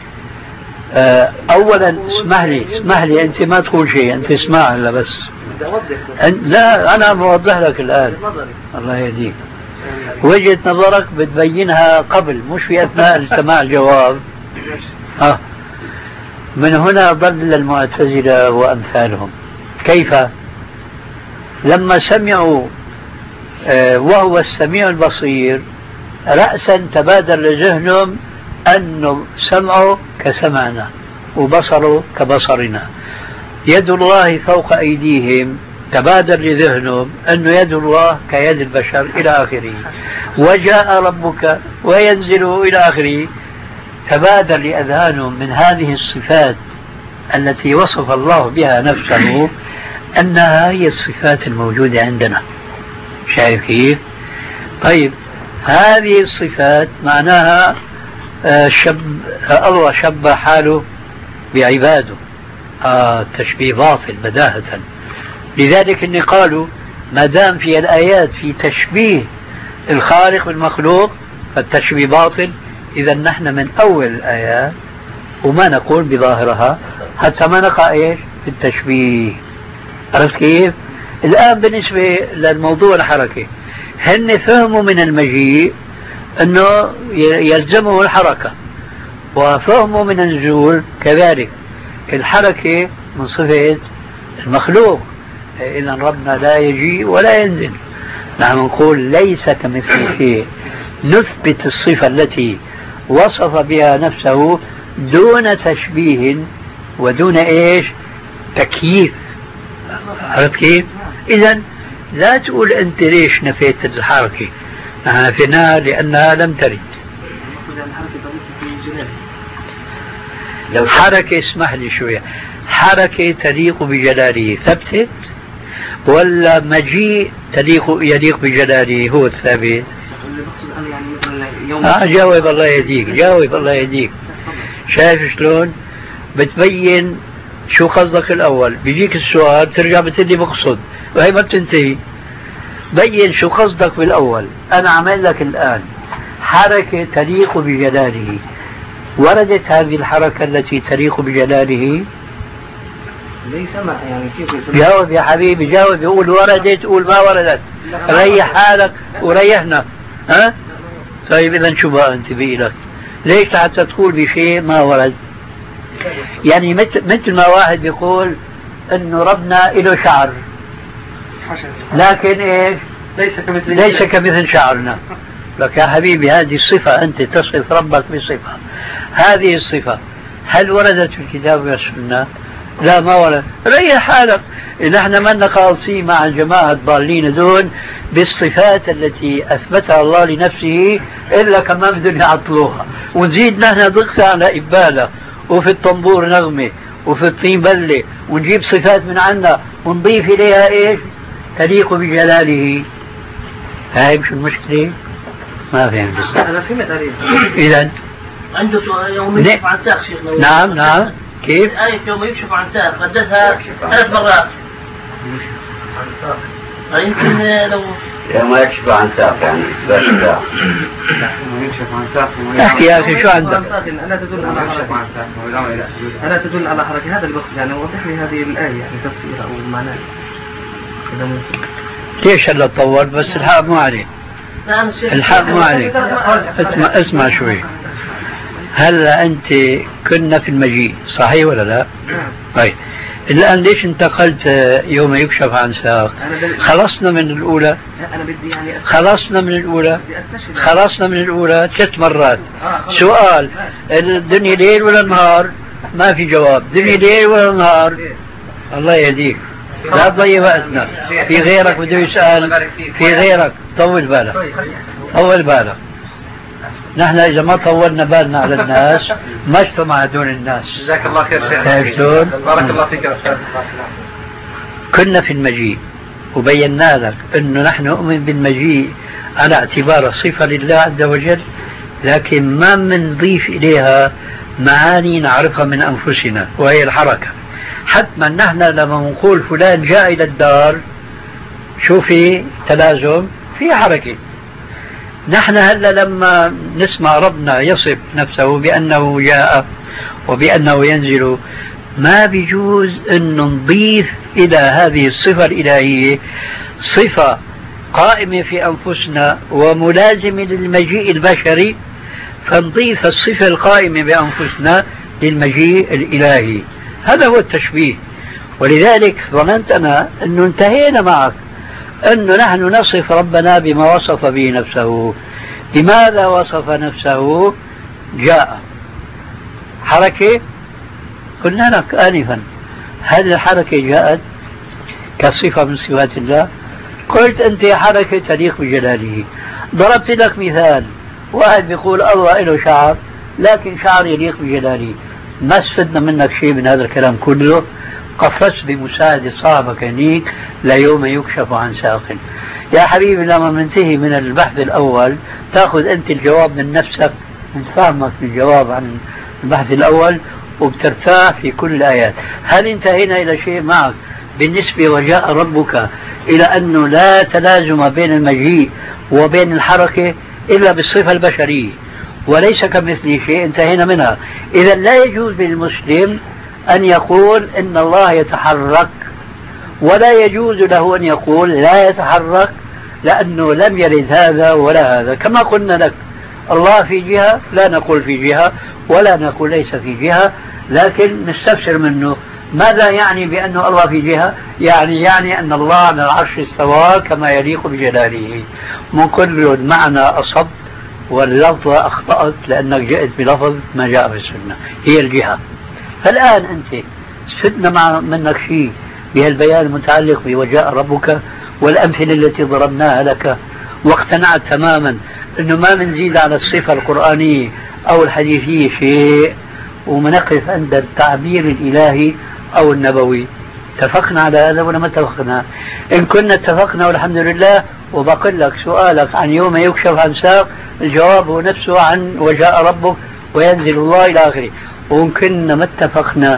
أولا اسمح لي اسمح لي أنت ما تقول شيء، أنت اسمع هلا بس. لا أنا بوضح لك الآن. الله يهديك. وجهة نظرك بتبينها قبل مش في أثناء سماع الجواب. آه. من هنا ضل المعتزلة وأمثالهم. كيف؟ لما سمعوا آه وهو السميع البصير رأسا تبادر لذهنهم أنه سمعه كسمعنا وبصره كبصرنا. يد الله فوق أيديهم تبادر لذهنهم أن يد الله كيد البشر إلى آخره. وجاء ربك وينزل إلى آخره. تبادر لأذهانهم من هذه الصفات التي وصف الله بها نفسه أنها هي الصفات الموجودة عندنا. شايف كيف؟ طيب هذه الصفات معناها شب الله شبه حاله بعباده. آه تشبيه باطل بداهة. لذلك إن قالوا ما دام في الآيات في تشبيه الخالق بالمخلوق فالتشبيه باطل. إذا نحن من أول الآيات وما نقول بظاهرها حتى ما نقع إيش في التشبيه. عرفت كيف؟ الآن بالنسبة للموضوع الحركة هن فهموا من المجيء أنه يلزمه الحركة، وفهموا من النزول كذلك الحركة من صفة المخلوق. إذا ربنا لا يجيء ولا ينزل. نحن نقول ليس كمثله شيء، نثبت الصفة التي وصف بها نفسه دون تشبيه ودون إيش تكييف. عرفت كيف؟ إذا لا تقول أنت ليش نفيت الحركة. نحن نفيناها لأنها لم ترد. لو حركة اسمح لي شوية، حركة تليق بجلاله ثبتت ولا مجيء تليق يليق بجلاله هو الثابت؟ آه جاوب الله يهديك، جاوب الله يهديك. شايف شلون بتبين شو قصدك الأول؟ بيجيك السؤال ترجع بتدي بقصد وهي ما بتنتهي. بين شو قصدك بالأول. أنا عمل لك الآن حركة تليق بجلاله وردت هذه الحركة التي تليق بجلاله؟ زي سمع يعني كيف يسمع؟ جاوب يا حبيبي جاوب. يقول وردت قول ما وردت، ريح حالك وريحنا. ها؟ طيب إذا شو بقى أنت بإلك؟ ليش حتى تقول بشيء ما ورد؟ يعني مثل مثل ما واحد بيقول إنه ربنا له شعر لكن إيش؟ ليس كمثل ليس كمثل شعرنا. لك يا حبيبي هذه الصفة أنت تصف ربك بصفة، هذه الصفة هل وردت في الكتاب والسنة؟ لا ما ورد. ريح حالك. نحن ما خالصين مع الجماعة الضالين دون بالصفات التي أثبتها الله لنفسه إلا كمان بدهم يعطلوها، ونزيد نحن ضغط على إبالة وفي الطنبور نغمة وفي الطين بلة ونجيب صفات من عنا ونضيف إليها إيش تليق بجلاله. هاي مش المشكلة؟ ما فهمت. أنا فهمت عليه. إذن عنده يوم يكشف عن ساق شيخنا. نعم نعم. كيف؟ آية يوم يكشف عن ساق ردتها ثلاث مرات. عن ساق. يمكن لو يوم يكشف عن ساق يعني إثبات الساق. يوم يكشف عن ساق. احكي يا أخي شو عندك؟ ألا تدل على حركة. ألا تدل على حركة. هذا اللي بقصد يعني وضح لي هذه الآية يعني تفسيرها أو معناها. إذا ممكن. ليش هلا تطور بس الحق مو عليه. الحق مو عليه. اسمع اسمع شوي. هلا أنت كنا في المجيء صحيح ولا لا؟ طيب الآن ليش انتقلت يوم يكشف عن ساق؟ خلصنا من الأولى. أنا بدي يعني خلصنا من الأولى. خلصنا من الأولى ثلاث مرات. سؤال الدنيا ليل ولا نهار؟ ما في جواب. الدنيا ليل ولا نهار؟ الله يهديك لا تضيع وقتنا. في غيرك بده يسأل، في غيرك طول بالك طول بالك. نحن إذا ما طولنا بالنا على الناس ما اجتمع هدول الناس. جزاك الله خير شيخ. شلون؟ بارك الله فيك يا أستاذ. كنا في المجيء وبينا لك أنه نحن نؤمن بالمجيء على اعتبار صفة لله عز وجل، لكن ما منضيف إليها معاني نعرفها من أنفسنا وهي الحركة. حتما نحن لما نقول فلان جاء إلى الدار شو في تلازم؟ في حركة. نحن هلا لما نسمع ربنا يصف نفسه بأنه جاء وبأنه ينزل ما بيجوز أن نضيف إلى هذه الصفة الإلهية صفة قائمة في أنفسنا وملازمة للمجيء البشري فنضيف الصفة القائمة بأنفسنا للمجيء الإلهي. هذا هو التشبيه. ولذلك ظننت أنا أنه انتهينا معك أنه نحن نصف ربنا بما وصف به نفسه. لماذا وصف نفسه؟ جاء حركة. قلنا لك آنفا هل الحركة جاءت كصفة من صفات الله؟ قلت أنت حركة تليق بجلاله. ضربت لك مثال واحد بيقول الله له شعر لكن شعر يليق بجلاله. ما استفدنا منك شيء من هذا الكلام كله. قفزت بمساعدة صاحبك هنيك ليوم يكشف عن ساق. يا حبيبي لما ننتهي من البحث الأول تأخذ أنت الجواب من نفسك من فهمك الجواب عن البحث الأول وبترتاح في كل الآيات. هل انتهينا إلى شيء معك بالنسبة وجاء ربك إلى أنه لا تلازم بين المجيء وبين الحركة إلا بالصفة البشرية وليس كمثله شيء؟ انتهينا منها. إذا لا يجوز للمسلم أن يقول إن الله يتحرك ولا يجوز له أن يقول لا يتحرك لأنه لم يرد هذا ولا هذا. كما قلنا لك الله في جهة لا نقول في جهة ولا نقول ليس في جهة، لكن نستفسر منه ماذا يعني بأنه الله في جهة؟ يعني يعني أن الله على العرش استوى كما يليق بجلاله. من كل معنى أصب واللفظ أخطأت لأنك جئت بلفظ ما جاء في السنة هي الجهة. فالآن أنت استفدنا مع منك شيء بهالبيان المتعلق بوجاء ربك والأمثلة التي ضربناها لك واقتنعت تماما أنه ما منزيد على الصفة القرآنية أو الحديثية شيء ومنقف عند التعبير الإلهي أو النبوي. اتفقنا على هذا ولا ما اتفقنا؟ إن كنا اتفقنا والحمد لله. وبقول لك سؤالك عن يوم يكشف عن ساق الجواب هو نفسه عن وجاء ربك وينزل الله إلى آخره. وإن كنا ما اتفقنا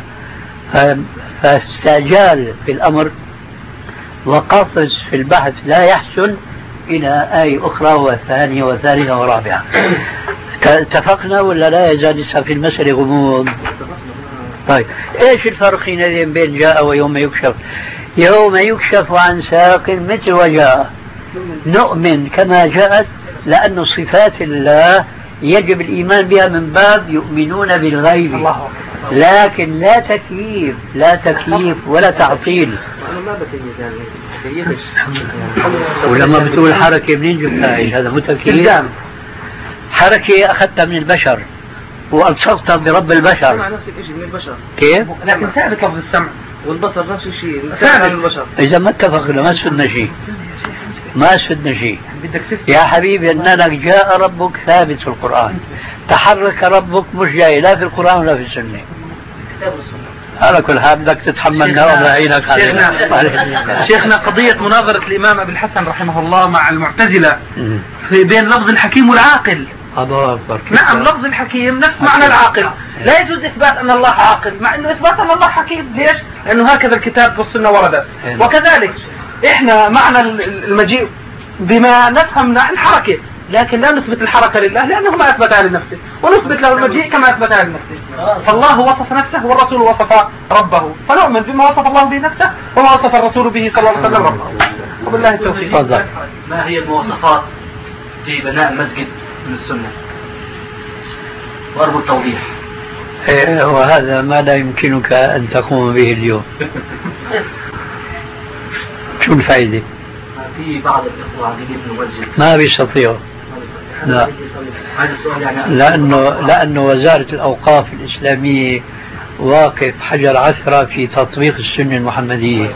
فاستعجال في الأمر وقفز في البحث لا يحسن إلى آية أخرى وثانية وثالثة ورابعة. اتفقنا ولا لا يزال لسه في المسألة غموض؟ طيب ايش الفرق حينئذ بين جاء ويوم يكشف؟ يوم يكشف عن ساق مثل وجاء نؤمن كما جاءت، لأن صفات الله يجب الإيمان بها من باب يؤمنون بالغيب، لكن لا تكييف، لا تكييف ولا تعطيل. ولما بتقول حركة منين جبتها؟ هذا مو تكييف، حركة أخذتها من البشر وألصقتها برب البشر. مع نفس الشيء من البشر كيف؟ لكن ثابت لفظ السمع والبصر نفس الشيء ثابت من البشر. إذا ما اتفقنا ما استفدنا شيء، ما استفدنا شيء. يا حبيبي أنك جاء ربك ثابت في القرآن، تحرك ربك مش جاي لا في القرآن ولا في السنة. على كل حال بدك تتحملنا والله يعينك علينا. شيخنا قضية مناظرة الإمام أبي الحسن رحمه الله مع المعتزلة في بين لفظ الحكيم والعاقل. الله أكبر. نعم لفظ الحكيم نفس معنى العاقل، لا يجوز إثبات أن الله عاقل مع أنه إثبات أن الله حكيم. ليش؟ لأنه هكذا الكتاب والسنة وردت. وكذلك إحنا معنى المجيء بما نفهم نحن حركة، لكن لا نثبت الحركة لله لأنه ما أثبتها لنفسه، ونثبت له المجيء كما أثبتها لنفسه. فالله وصف نفسه والرسول وصف ربه، فنؤمن بما وصف الله به نفسه وما وصف الرسول به صلى الله عليه وسلم ربه. وبالله التوفيق. تفضل. ما هي المواصفات في بناء المسجد من السنة؟ وأرجو التوضيح. إيه وهذا ما لا يمكنك أن تقوم به اليوم. شو الفائدة؟ في بعض الإخوة عاقلين في المسجد ما بيستطيعوا. لا. هذا السؤال يعني لأنه لأنه وزارة الأوقاف الإسلامية واقف حجر عثرة في تطبيق السنة المحمدية.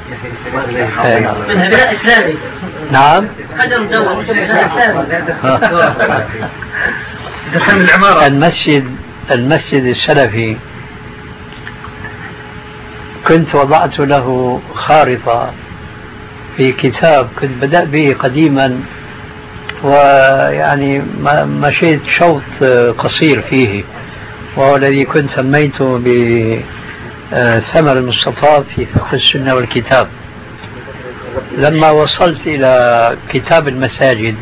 من بناء إسلامي. نعم. حجر مزور بناء إسلامي. المسجد المسجد السلفي كنت وضعت له خارطة في كتاب كنت بدأ به قديما، ويعني مشيت شوط قصير فيه، وهو الذي كنت سميته بثمر المصطفى في فقه السنة والكتاب. لما وصلت إلى كتاب المساجد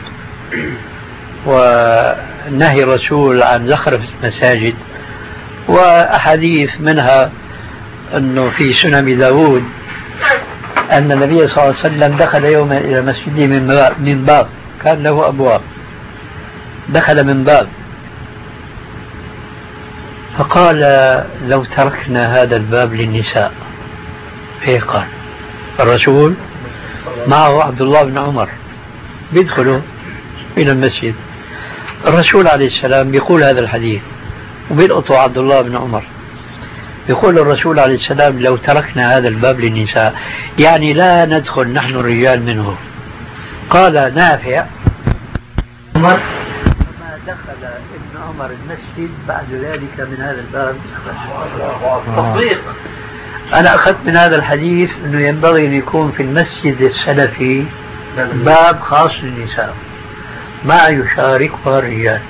ونهي الرسول عن زخرفة المساجد وأحاديث منها أنه في سنن داود أن النبي صلى الله عليه وسلم دخل يوما إلى مسجده من باب كان له أبواب، دخل من باب فقال لو تركنا هذا الباب للنساء. هيك قال الرسول معه عبد الله بن عمر بيدخلوا إلى المسجد، الرسول عليه السلام بيقول هذا الحديث وبيلقطوا عبد الله بن عمر، يقول الرسول عليه السلام لو تركنا هذا الباب للنساء يعني لا ندخل نحن الرجال منه. قال نافع عمر ما دخل ابن عمر المسجد بعد ذلك من هذا الباب. تطبيق. أنا أخذت من هذا الحديث أنه ينبغي أن يكون في المسجد السلفي باب خاص للنساء ما يشاركها الرجال.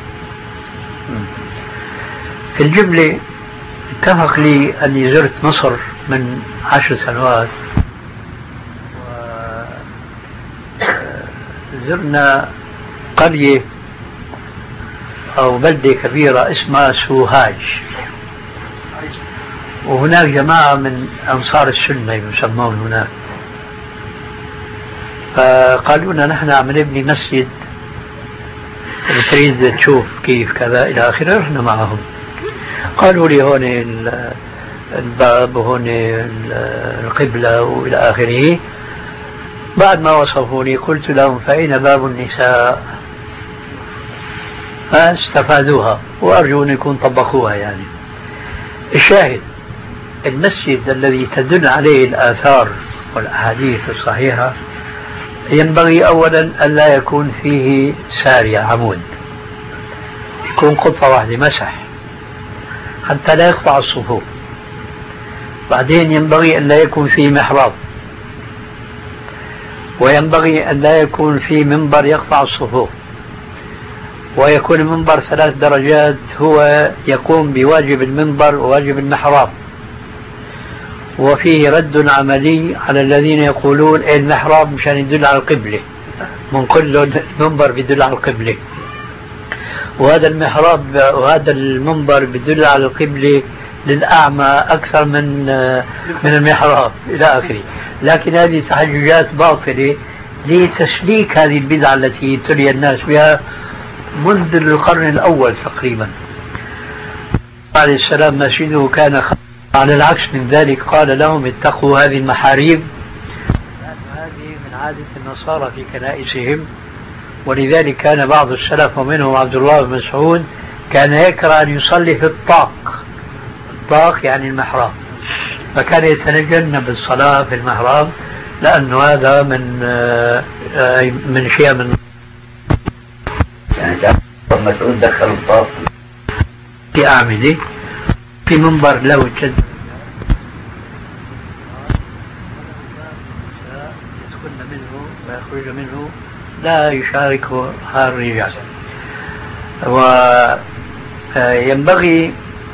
في الجملة اتفق لي أني زرت مصر من عشر سنوات، وزرنا قرية أو بلدة كبيرة اسمها سوهاج، وهناك جماعة من أنصار السنة يسمون هناك، فقالوا لنا نحن عم نبني مسجد وتريد تشوف كيف كذا إلى آخره. رحنا معهم، قالوا لي هون الباب وهون القبلة وإلى آخره. بعد ما وصفوني قلت لهم فأين باب النساء؟ فاستفادوها وأرجو أن يكون طبقوها. يعني الشاهد المسجد الذي تدل عليه الآثار والأحاديث الصحيحة ينبغي أولا أن لا يكون فيه سارية عمود، يكون قطعة واحدة مسح حتى لا يقطع الصفوف. بعدين ينبغي أن لا يكون فيه محراب، وينبغي أن لا يكون فيه منبر يقطع الصفوف، ويكون المنبر ثلاث درجات هو يقوم بواجب المنبر وواجب المحراب، وفيه رد عملي على الذين يقولون إيه المحراب مشان يدل على القبلة، من كل منبر يدل على القبلة. وهذا المحراب وهذا المنبر بدل على القبلة للأعمى أكثر من من المحراب إلى آخره. لكن هذه تحججات باطلة لتسليك هذه البدعة التي ابتلي الناس بها منذ القرن الأول تقريبا. عليه السلام مسجده كان على العكس من ذلك، قال لهم اتقوا هذه المحاريب، هذه من عادة النصارى في كنائسهم. ولذلك كان بعض السلف ومنهم عبد الله بن مسعود كان يكره أن يصلي في الطاق. الطاق يعني المحراب، فكان يتجنب الصلاة في المحراب لأنه هذا من من شيء من يعني كان مسعود دخل الطاق في أعمدة في منبر له جد يدخلن منه ويخرج منه لا يشاركها الرجال. وينبغي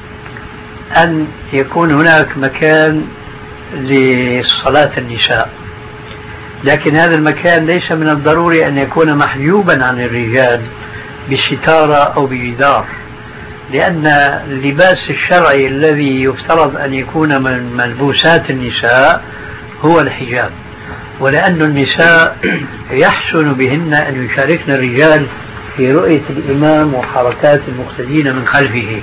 أن يكون هناك مكان لصلاة النساء، لكن هذا المكان ليس من الضروري أن يكون محجوبا عن الرجال بستارة أو بجدار، لأن اللباس الشرعي الذي يفترض أن يكون من ملبوسات النساء هو الحجاب، ولأن النساء يحسن بهن أن يشاركن الرجال في رؤية الإمام وحركات المقتدين من خلفه،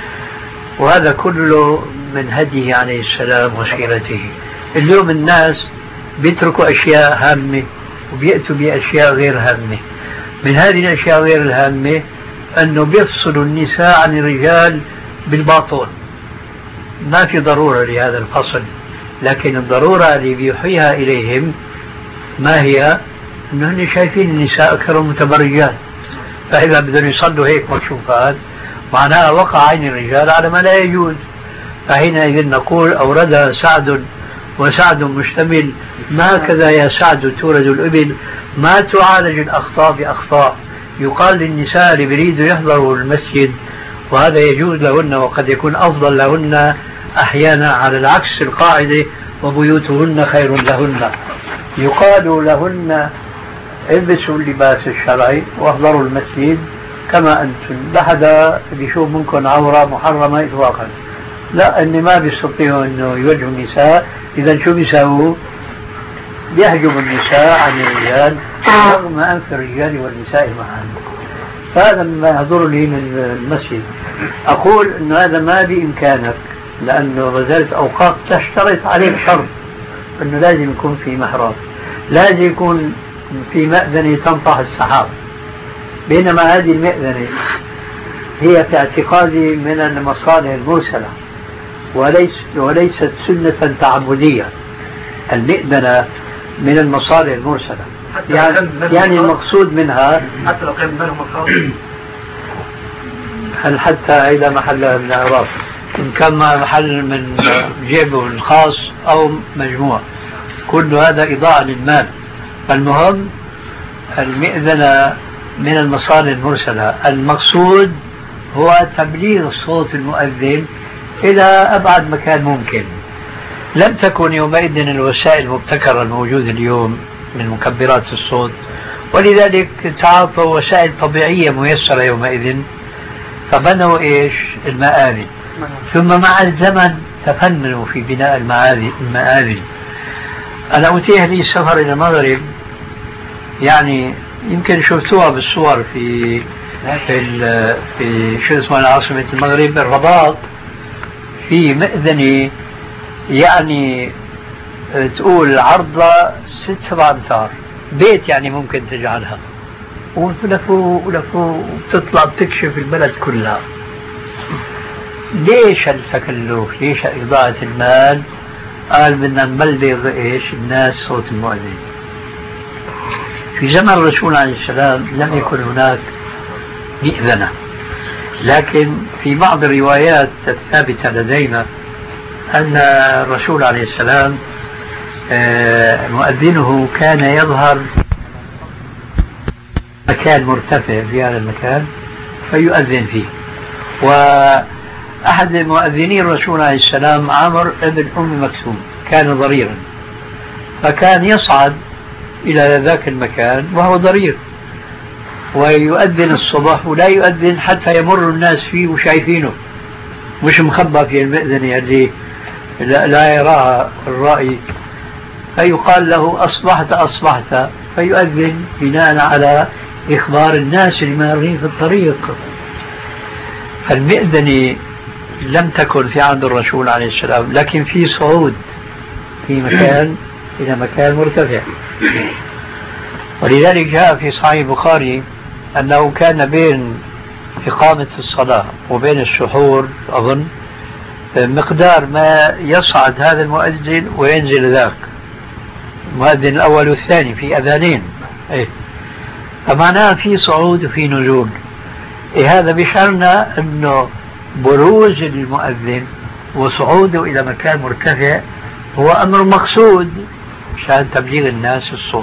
وهذا كله من هديه عليه السلام وسيرته. اليوم الناس بيتركوا أشياء هامة وبيأتوا بأشياء غير هامة. من هذه الأشياء غير الهامة أنه بيفصلوا النساء عن الرجال بالباطون. ما في ضرورة لهذا الفصل، لكن الضرورة اللي بيوحيها إليهم ما هي؟ أنهم شايفين النساء أكثر متبرجات، فإذا بدهم يصلوا هيك مكشوفات معناها وقع عين الرجال على ما لا يجوز. فحينئذ نقول أوردها سعد وسعد مشتمل، ما كذا يا سعد تورد الإبل، ما تعالج الأخطاء بأخطاء. يقال للنساء اللي بريدوا يحضروا المسجد وهذا يجوز لهن وقد يكون أفضل لهن أحيانا على العكس القاعدة وبيوتهن خير لهن، يقال لهن البسوا اللباس الشرعي واحضروا المسجد كما أنتم، لا حدا بيشوف منكم عورة محرمة إطلاقا. لا، أني ما بيستطيعوا أنه يوجهوا النساء، إذا شو بيساووا؟ بيحجبوا النساء عن الرجال رغم أنف الرجال والنساء معا. فهذا ما يحضر لي من المسجد. أقول أن هذا ما بإمكانك، لأنه غزالة أوقات تشترط عليك شرط أنه لازم يكون في محراب، لازم يكون في مأذنة تنطح السحاب، بينما هذه المأذنة هي في اعتقادي من المصالح المرسلة وليس وليست سنة تعبدية. المئذنة من المصالح المرسلة، يعني, يعني المقصود منها حتى لو كان بينهم الخاص هل حتى إلى محل من الإعراب، إن كان محل من جيبه الخاص أو مجموع، كل هذا إضاعة للمال. فالمهم المئذنة من المصالح المرسلة، المقصود هو تبليغ صوت المؤذن إلى أبعد مكان ممكن. لم تكن يومئذ الوسائل المبتكرة الموجودة اليوم من مكبرات الصوت، ولذلك تعاطوا وسائل طبيعية ميسرة يومئذ، فبنوا إيش؟ المآذن. ثم مع الزمن تفننوا في بناء المآذن. أنا أتيح لي السفر إلى المغرب، يعني يمكن شفتوها بالصور في في في شو اسمها عاصمة المغرب الرباط، في مأذنة يعني تقول عرضها ست سبع أمتار، بيت يعني ممكن تجعلها، ولفوا ولفوا وبتطلع بتكشف البلد كلها. ليش التكلف؟ ليش إضاعة المال؟ قال بدنا نبلغ إيش الناس صوت المؤذن. في زمن الرسول عليه السلام لم يكن هناك مئذنة، لكن في بعض الروايات الثابتة لدينا أن الرسول عليه السلام مؤذنه كان يظهر مكان مرتفع في هذا المكان فيؤذن فيه. وأحد مؤذني الرسول عليه السلام عمرو ابن أم مكتوم كان ضريرا، فكان يصعد إلى ذاك المكان وهو ضرير، ويؤذن الصبح ولا يؤذن حتى يمر الناس فيه وشايفينه، مش مخبى في المئذنة اللي لا, لا يراها الرائي، فيقال له أصبحت أصبحت، فيؤذن بناء على إخبار الناس المارين في الطريق. فالمئذنة لم تكن في عهد الرسول عليه السلام، لكن في صعود في مكان إلى مكان مرتفع. ولذلك جاء في صحيح البخاري أنه كان بين إقامة الصلاة وبين السحور أظن مقدار ما يصعد هذا المؤذن وينزل ذاك، المؤذن الأول والثاني في أذانين، إيه؟ فمعناها في صعود وفي نزول. إيه هذا بيشعرنا أنه بروز المؤذن وصعوده إلى مكان مرتفع هو أمر مقصود عشان تبليغ الناس الصوت.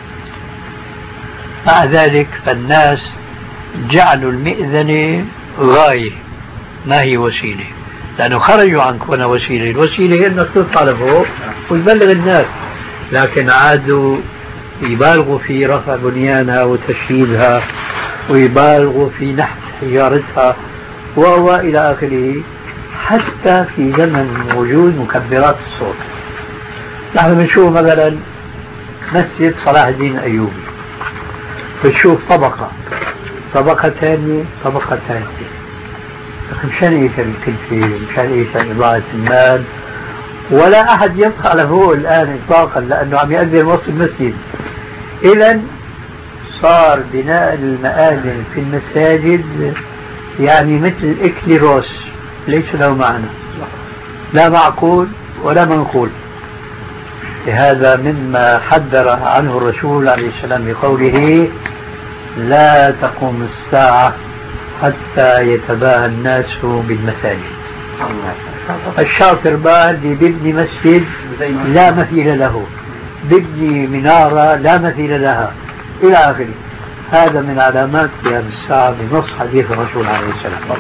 مع ذلك فالناس جعلوا المئذنة غاية ما هي وسيلة، لأنه خرجوا عن كونها وسيلة. الوسيلة هي أنك تطلع لفوق وتبلغ الناس، لكن عادوا يبالغوا في رفع بنيانها وتشييدها، ويبالغوا في نحت حجارتها وإلى آخره، حتى في زمن وجود مكبرات الصوت. نحن بنشوف مثلا مسجد صلاح الدين الأيوبي، بنشوف طبقة طبقة ثانية طبقة ثالثة، مشان ايش الكلفة، مشان ايش إضاعة المال، ولا أحد يبقى لفوق الآن إطلاقا لأنه عم يأذن وسط المسجد. إذا صار بناء المآذن في المساجد يعني مثل إكليروس، ليس له معنى، لا معقول ولا منقول. هذا مما حذر عنه الرسول عليه السلام بقوله لا تقوم الساعة حتى يتباهى الناس بالمساجد. الشاطر بقى اللي بيبني مسجد لا مثيل له، بيبني منارة لا مثيل لها إلى آخره. هذا من علامات قيام الساعة بنص حديث الرسول عليه السلام.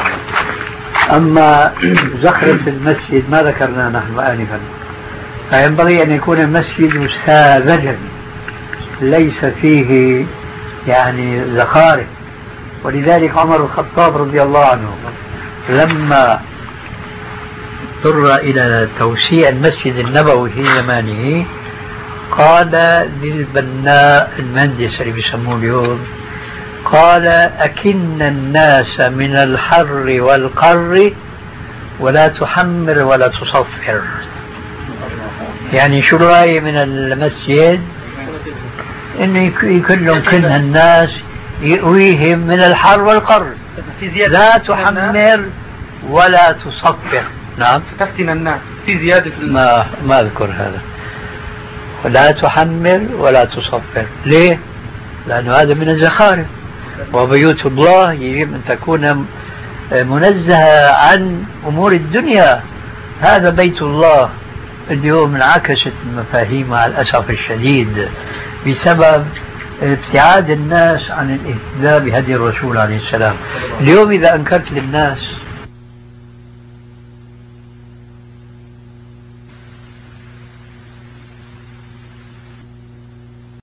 أما زخرفة المسجد ما ذكرنا نحن آنفا، فينبغي أن يكون المسجد ساذجا ليس فيه يعني زخارف. ولذلك عمر الخطاب رضي الله عنه لما اضطر إلى توسيع المسجد النبوي في زمانه قال للبناء المهندس اللي بيسموه اليوم، قال أكن الناس من الحر والقر ولا تحمر ولا تصفر. يعني شو الرأي من المسجد؟ إنه يكون لهم كن الناس يؤويهم من الحر والقر، لا تحمر ولا تصفر. نعم، تفتن الناس في زيادة في ما ما أذكر هذا. لا تحمر ولا تصفر. ليه؟ لأنه هذا من الزخارف، وبيوت الله يجب أن تكون منزهة عن أمور الدنيا. هذا بيت الله. اليوم انعكست المفاهيم مع الأسف الشديد بسبب ابتعاد الناس عن الاهتداء بهدي الرسول عليه السلام. اليوم إذا أنكرت للناس